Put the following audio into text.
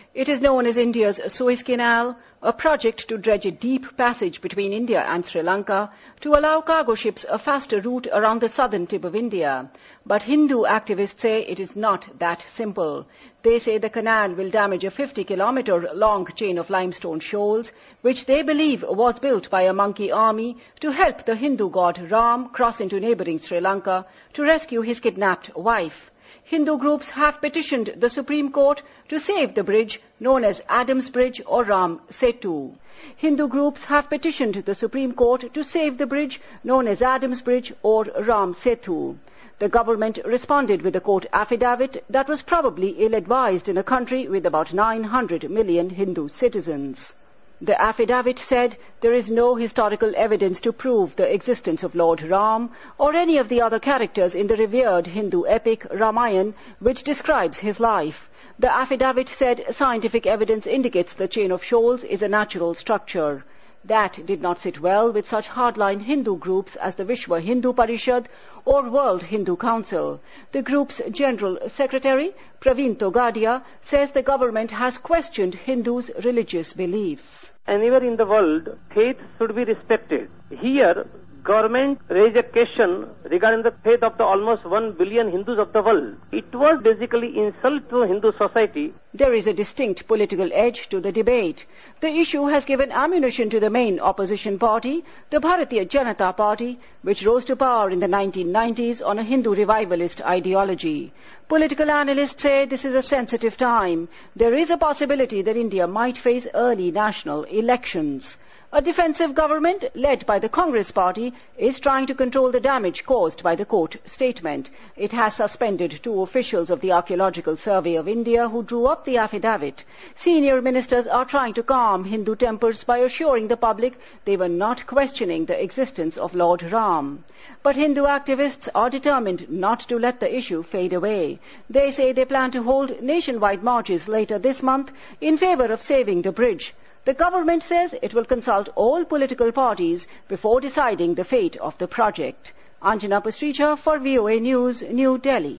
It is known as India's Suez Canal, a project to dredge a deep passage between India and Sri Lanka to allow cargo ships a faster route around the southern tip of India. But Hindu activists say it is not that simple. They say the canal will damage a 50-kilometer long chain of limestone shoals, which they believe was built by a monkey army to help the Hindu god Ram cross into neighboring Sri Lanka to rescue his kidnapped wife. Hindu groups have petitioned the Supreme Court to save the bridge known as Adams Bridge or Ram Setu. Hindu groups have petitioned the Supreme Court to save the bridge known as Adams Bridge or Ram Setu. The government responded with a court affidavit that was probably ill-advised in a country with about 900 million Hindu citizens. The affidavit said there is no historical evidence to prove the existence of Lord Ram or any of the other characters in the revered Hindu epic Ramayana, which describes his life. The affidavit said scientific evidence indicates the chain of shoals is a natural structure. That did not sit well with such hardline Hindu groups as the Vishwa Hindu Parishad or World Hindu Council. The group's General Secretary, Praveen Togadia, says the government has questioned Hindus' religious beliefs. Anywhere in the world, faith should be respected. Here, government raised a question regarding the faith of the almost 1 billion Hindus of the world. It was basically insult to Hindu society. There is a distinct political edge to the debate. The issue has given ammunition to the main opposition party, the Bharatiya Janata Party, which rose to power in the 1990s on a Hindu revivalist ideology. Political analysts say this is a sensitive time. There is a possibility that India might face early national elections. A defensive government, led by the Congress Party, is trying to control the damage caused by the court statement. It has suspended 2 officials of the Archaeological Survey of India who drew up the affidavit. Senior ministers are trying to calm Hindu tempers by assuring the public they were not questioning the existence of Lord Ram. But Hindu activists are determined not to let the issue fade away. They say they plan to hold nationwide marches later this month in favor of saving the bridge. The government says it will consult all political parties before deciding the fate of the project. Anjana Pastricha for VOA News, New Delhi.